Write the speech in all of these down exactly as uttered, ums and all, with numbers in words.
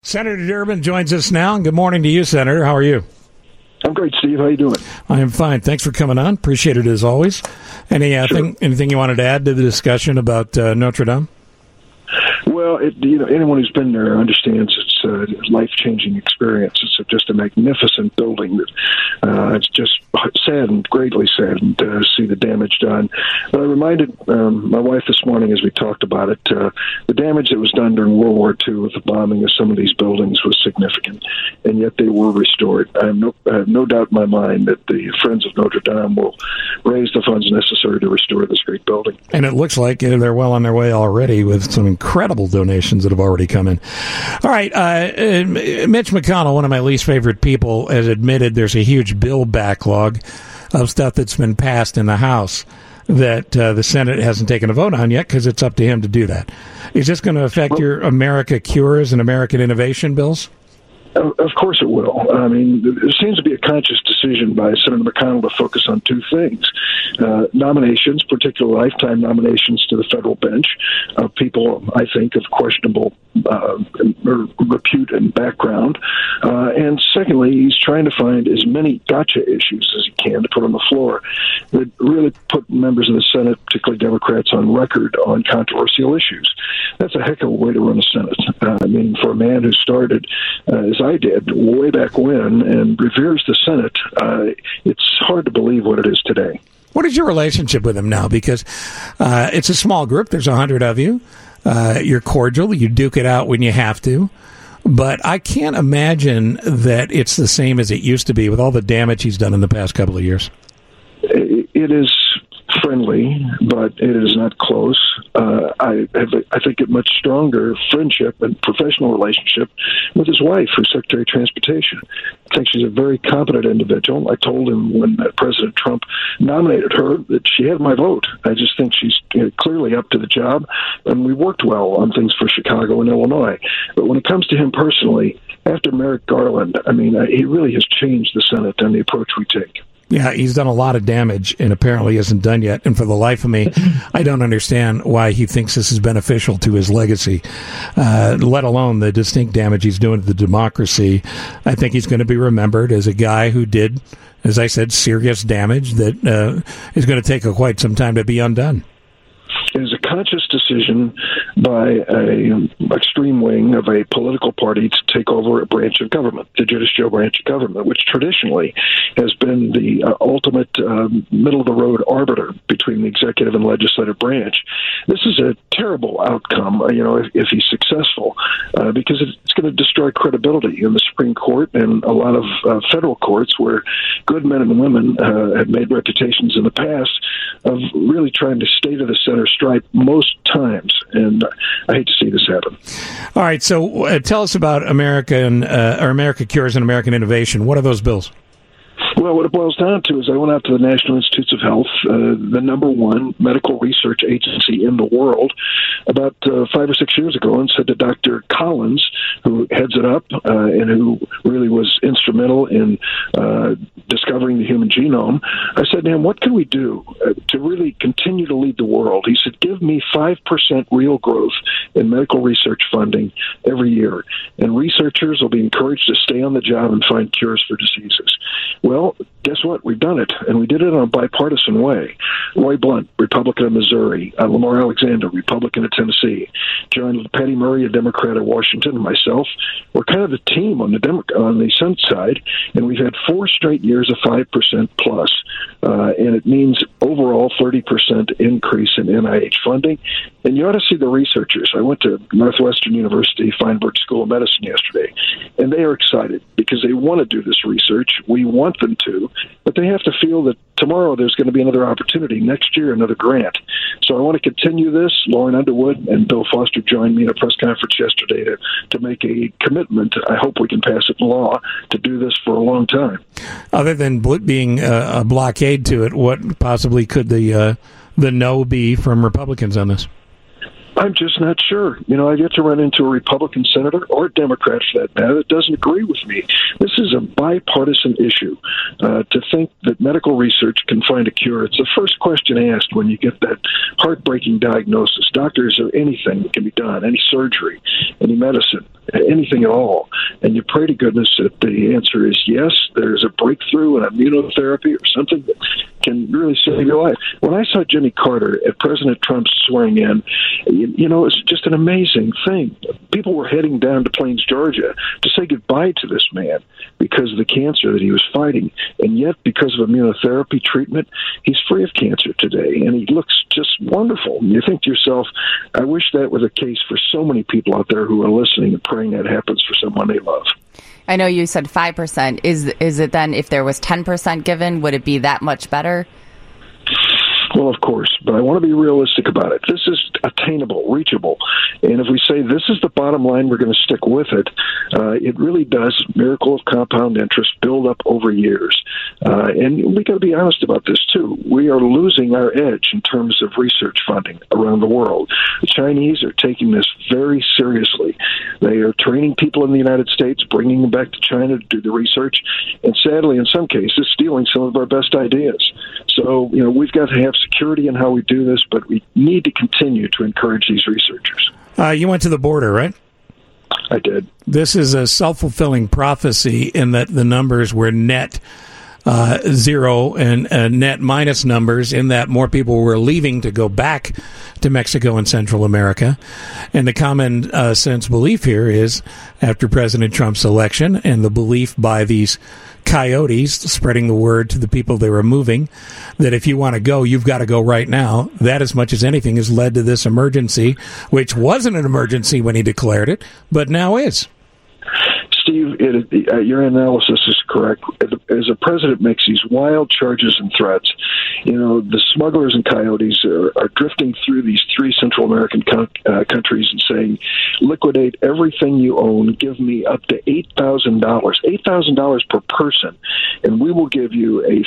Senator Durbin joins us now. Good morning to you, Senator. How are you? I'm great, Steve. How you doing? I am fine. Thanks for coming on. Appreciate it as always. Any uh, sure. thing, anything you wanted to add to the discussion about uh, Notre Dame? Well, it, you know, anyone who's been there understands it's a life-changing experience. It's a, just a magnificent building. That uh, it's just saddened, greatly saddened to see the damage done. But I reminded um, my wife this morning as we talked about it, uh, the damage that was done during World War Two with the bombing of some of these buildings was significant, and yet they were restored. I have no, I have no doubt in my mind that the Friends of Notre Dame will raise the funds necessary to restore this great building. And it looks like they're well on their way already with some incredible donations that have already come in. All right, uh, Mitch McConnell, one of my least favorite people, has admitted there's a huge bill backlog of stuff that's been passed in the House that uh, the Senate hasn't taken a vote on yet because it's up to him to do that. Is this going to affect well, your America Cures and American Innovation bills? Of course it will. I mean, there seems to be a conscious decision by Senator McConnell to focus on two things. Uh, nominations, particularly lifetime nominations to the federal bench of people, I think, of questionable uh, repute and background. Uh, and secondly, he's trying to find as many gotcha issues as he can to put on the floor that really put members of the Senate, particularly Democrats, on record on controversial issues. That's a heck of a way to run a Senate. Uh, I mean, for a man who started uh, as I did way back when and reveres the Senate, uh, it's hard to believe what it is today. What is your relationship with him now? Because uh, it's a small group. There's a hundred of you. Uh, you're cordial. You duke it out when you have to. But I can't imagine that it's the same as it used to be with all the damage he's done in the past couple of years. It is friendly, but it is not close. Uh, I have, a, I think, a much stronger friendship and professional relationship with his wife, who's Secretary of Transportation. I think she's a very competent individual. I told him when uh, President Trump nominated her that she had my vote. I just think she's you know, clearly up to the job, and we worked well on things for Chicago and Illinois. But when it comes to him personally, after Merrick Garland, I mean, uh, he really has changed the Senate and the approach we take. Yeah, he's done a lot of damage and apparently isn't done yet. And for the life of me, I don't understand why he thinks this is beneficial to his legacy, uh, let alone the distinct damage he's doing to the democracy. I think he's going to be remembered as a guy who did, as I said, serious damage that uh, is going to take a, quite some time to be undone. It is a conscious decision by an extreme wing of a political party to take over a branch of government, the judicial branch of government, which traditionally has been the uh, ultimate um, middle-of-the-road arbiter between the executive and legislative branch. This is a terrible outcome, uh, you know, if, if he's successful, uh, because it's going to destroy credibility in the Supreme Court and a lot of uh, federal courts where good men and women uh, have made reputations in the past of really trying to stay to the center stripe most times, and I hate to see this happen. All right, so uh, tell us about American uh, or America Cures and American Innovation. What are those bills? Well, what it boils down to is I went out to the National Institutes of Health, uh, the number one medical research agency in the world, about uh, five or six years ago, and said to Doctor Collins, who heads it up uh, and who really was instrumental in uh, discovering the human genome, I said to him, what can we do uh, to really continue to lead the world? He said, give me five percent real growth in medical research funding every year, and researchers will be encouraged to stay on the job and find cures for diseases. Well, guess what? We've done it, and we did it in a bipartisan way. Roy Blunt, Republican of Missouri, uh, Lamar Alexander, Republican of Tennessee, John Patty Murray, a Democrat of Washington, and myself, we're kind of the team on the Demo- on the Senate side, and we've had four straight years of five percent plus, uh, and it means overall thirty percent increase in N I H funding. And you ought to see the researchers. I went to Northwestern University Feinberg School of Medicine yesterday, and they are excited because they want to do this research. We want them to, but they have to feel that tomorrow there's going to be another opportunity, next year another grant. So I want to continue this. Lauren Underwood and Bill Foster joined me in a press conference yesterday to, to make a commitment. I hope we can pass it in law to do this for a long time. Other than being a blockade to it, what possibly could the uh, the no be from Republicans on this? I'm just not sure. You know, I've yet to run into a Republican senator or a Democrat, for that matter, that doesn't agree with me. This is a bipartisan issue. Uh, to think that medical research can find a cure, it's the first question asked when you get that heartbreaking diagnosis. Doctor, is there anything that can be done, any surgery, any medicine, anything at all? And you pray to goodness that the answer is yes, there's a breakthrough in immunotherapy or something that can really save your life. When I saw Jimmy Carter at President Trump's swearing in, you, you know, it's just an amazing thing. People were heading down to Plains, Georgia to say goodbye to this man because of the cancer that he was fighting. And yet, because of immunotherapy treatment, he's free of cancer today. And he looks just wonderful. You think to yourself, I wish that were the case for so many people out there who are listening and praying that happens for someone they love. I know you said five percent. Is is it then, if there was ten percent given, would it be that much better? Well, of course, but I want to be realistic about it. This is attainable, reachable. And if we say this is the bottom line, we're going to stick with it, uh, it really does, miracle of compound interest, build up over years. Uh, and we got to be honest about this, too. We are losing our edge in terms of research funding around the world. The Chinese are taking this very seriously. They are training people in the United States, bringing them back to China to do the research, and sadly, in some cases, stealing some of our best ideas. So, you know, we've got to have security in how we do this, but we need to continue to encourage these researchers. Uh, you went to the border, right? I did. This is a self-fulfilling prophecy in that the numbers were net uh, zero and uh, net minus numbers, in that more people were leaving to go back to Mexico and Central America. And the common uh, sense belief here is, after President Trump's election and the belief by these coyotes spreading the word to the people they were moving, that if you want to go, you've got to go right now. That, as much as anything, has led to this emergency, which wasn't an emergency when he declared it, but now is. Steve, it, uh, your analysis is correct. As a president makes these wild charges and threats, you know, the smugglers and coyotes are, are drifting through these three Central American co- uh, countries and saying, liquidate everything you own, give me up to eight thousand dollars, eight thousand dollars per person, and we will give you a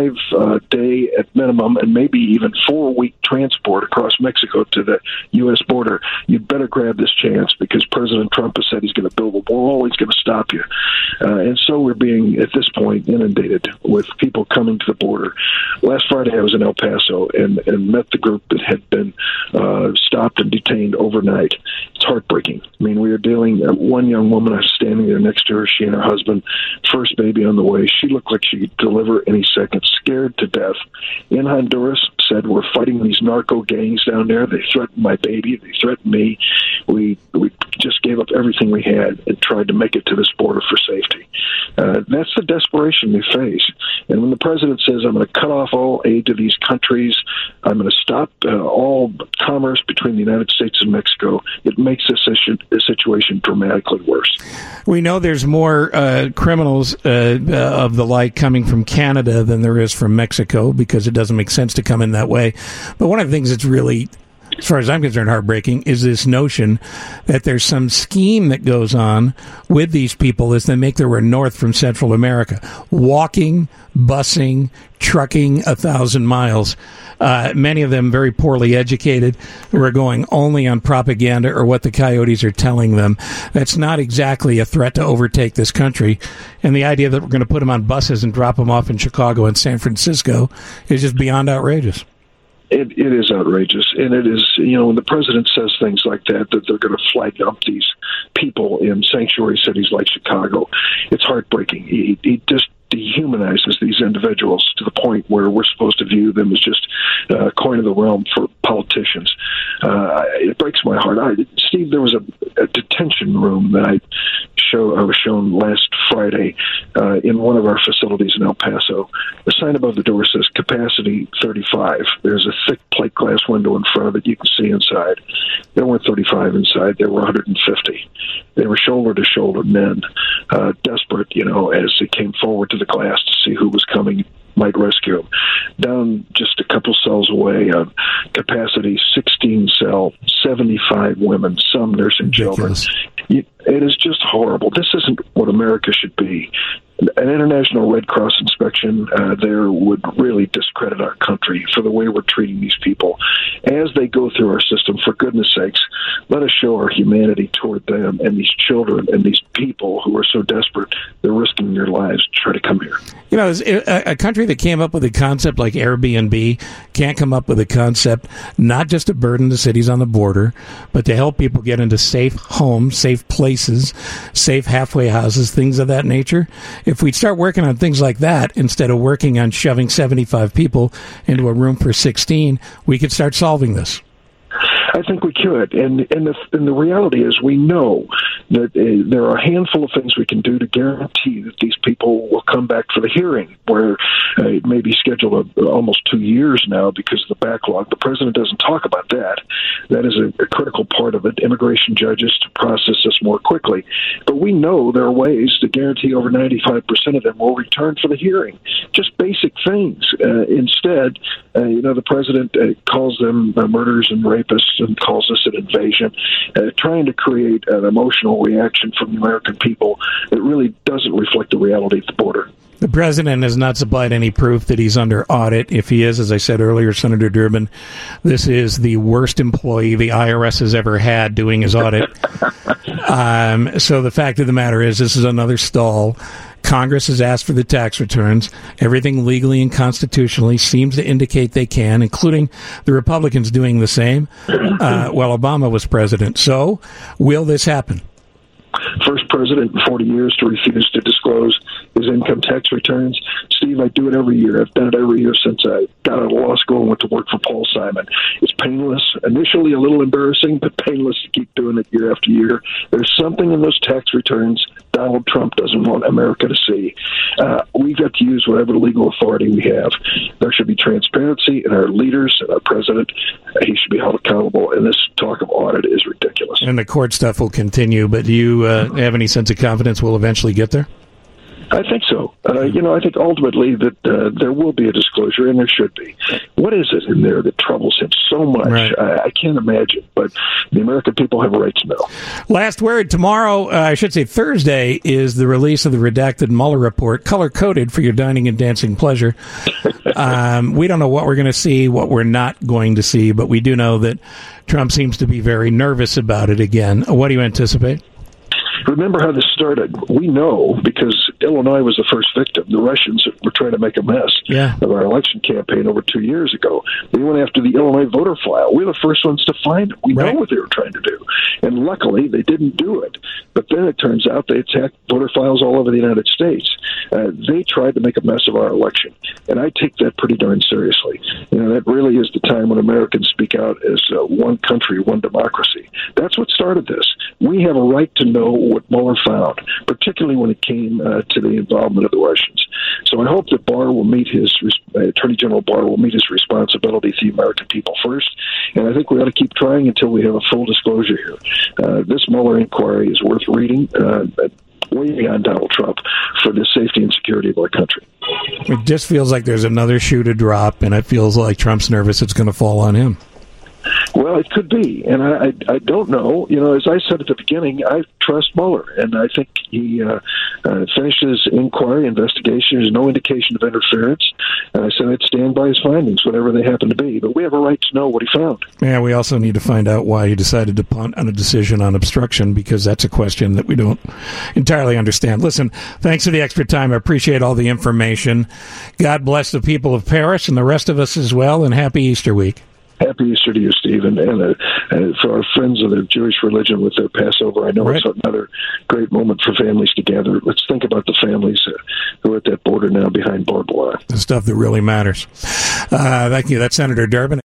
five-day uh, at minimum and maybe even four-week transport across Mexico to the U S border. You'd better grab this chance, because President Trump has said he's going to build a wall, he's going to stop you. Uh, and so we're being, at this point, inundated with people coming to the border. Last Friday, I was in El Paso and, and met the group that had been uh, stopped and detained overnight. It's heartbreaking. I mean, we were dealing, uh, one young woman, I was standing there next to her, she and her husband, first baby on the way. She looked like she could deliver any second, scared to death. In Honduras, said, we're fighting these narco gangs down there. They threatened my baby. They threatened me. We, we just gave up everything we had and tried to make it to this border for safety. Uh, that's the desperation we face. And when the president says, I'm going to cut off all aid to these countries, I'm going to stop uh, all commerce between the United States and Mexico, it makes this, issue, this situation dramatically worse. We know there's more uh, criminals uh, uh, of the like coming from Canada than there is from Mexico, because it doesn't make sense to come in that way. But one of the things that's really, as far as I'm concerned, heartbreaking is this notion that there's some scheme that goes on with these people as they make their way north from Central America, walking, busing, trucking a thousand miles. Uh, many of them very poorly educated, who are going only on propaganda or what the coyotes are telling them. That's not exactly a threat to overtake this country. And the idea that we're going to put them on buses and drop them off in Chicago and San Francisco is just beyond outrageous. It, it is outrageous, and it is, you know, when the president says things like that, that they're going to flag up these people in sanctuary cities like Chicago, it's heartbreaking. He, he just dehumanizes these individuals to the point where we're supposed to view them as just uh, coin of the realm for politicians. Uh, it breaks my heart. I, Steve, there was a, a detention room that I show I was shown last Friday uh, in one of our facilities in El Paso. The sign above the door says capacity thirty-five. There's a thick plate glass window in front of it. You can see inside. There weren't thirty-five inside. There were one hundred fifty. They were shoulder-to-shoulder men, uh, desperate, you know, as they came forward to the glass to see who was coming might rescue him. Down just a couple cells away, on capacity sixteen cell, seventy-five women, some nursing Ridiculous. children. It is just horrible. This isn't what America should be. An international Red Cross inspection uh, there would really discredit our country for the way we're treating these people. As they go through our system, for goodness sakes, let us show our humanity toward them and these children and these people who are so desperate they're risking their lives to try to come here. You know, a, a country that came up with a concept like Airbnb can't come up with a concept not just to burden the cities on the border, but to help people get into safe homes, safe places, safe halfway houses, things of that nature. If we'd start working on things like that instead of working on shoving seventy-five people into a room for sixteen, we could start solving this. I think we could, and and the, and the reality is we know that uh, there are a handful of things we can do to guarantee that these people will come back for the hearing, where uh, it may be scheduled a, almost two years now because of the backlog. The president doesn't talk about that. That is a, a critical part of it, immigration judges to process this more quickly. But we know there are ways to guarantee over ninety-five percent of them will return for the hearing. Just basic things. Uh, instead, uh, you know, the president uh, calls them uh, murderers and rapists and calls this an invasion, uh, trying to create an emotional reaction from the American people that really doesn't reflect the reality at the border. The president has not supplied any proof that he's under audit. If he is, as I said earlier, Senator Durbin, this is the worst employee the I R S has ever had doing his audit. um, so the fact of the matter is this is another stall. Congress has asked for the tax returns. Everything legally and constitutionally seems to indicate they can, including the Republicans doing the same uh, while Obama was president. So will this happen? First president in forty years to refuse to disclose his income tax returns. Steve, I do it every year. I've done it every year since I got out of law school and went to work for Paul Simon. It's painless, initially a little embarrassing, but painless to keep doing it year after year. There's something in those tax returns Donald Trump doesn't want America to see. Uh, we've got to use whatever legal authority we have. There should be transparency in our leaders and our president. Uh, he should be held accountable, and this talk of audit is ridiculous. And the court stuff will continue, but do you uh, have any sense of confidence we'll eventually get there? I think so. Uh, you know, I think ultimately that uh, there will be a disclosure, and there should be. What is it in there that troubles him so much? Right. I, I can't imagine, but the American people have a right to know. Last word. Tomorrow, uh, I should say Thursday, is the release of the redacted Mueller report, color-coded for your dining and dancing pleasure. um, we don't know what we're going to see, what we're not going to see, but we do know that Trump seems to be very nervous about it again. What do you anticipate? Remember how this started. We know because Illinois was the first victim. The Russians were trying to make a mess yeah. of our election campaign over two years ago. They went after the Illinois voter file. We're the first ones to find it. We right. know what they were trying to do. And luckily, they didn't do it. But then it turns out they attacked voter files all over the United States. Uh, they tried to make a mess of our election. And I take that pretty darn seriously. You know, that really is the time when Americans speak out as uh, one country, one democracy. That's what started this. We have a right to know what Mueller found, particularly when it came uh, to the involvement of the Russians. So I hope that Barr will meet his, uh, Attorney General Barr will meet his responsibility to the American people first. And I think we ought to keep trying until we have a full disclosure here. Uh, this Mueller inquiry is worth reading. Uh, way beyond Donald Trump for the safety and security of our country. It just feels like there's another shoe to drop, and it feels like Trump's nervous it's going to fall on him. Well, it could be, and I, I, I don't know. You know, as I said at the beginning, I trust Mueller, and I think he uh, uh, finished his inquiry, investigation. There's no indication of interference, and I said I'd stand by his findings, whatever they happen to be. But we have a right to know what he found. Yeah, we also need to find out why he decided to punt on a decision on obstruction, because that's a question that we don't entirely understand. Listen, thanks for the extra time. I appreciate all the information. God bless the people of Paris and the rest of us as well, and happy Easter week. Happy Easter to you, Steve, and, and, uh, and for our friends of the Jewish religion with their Passover. I know right. It's another great moment for families to gather. Let's think about the families uh, who are at that border now behind barbed wire. The stuff that really matters. Uh, thank you. That's Senator Durbin.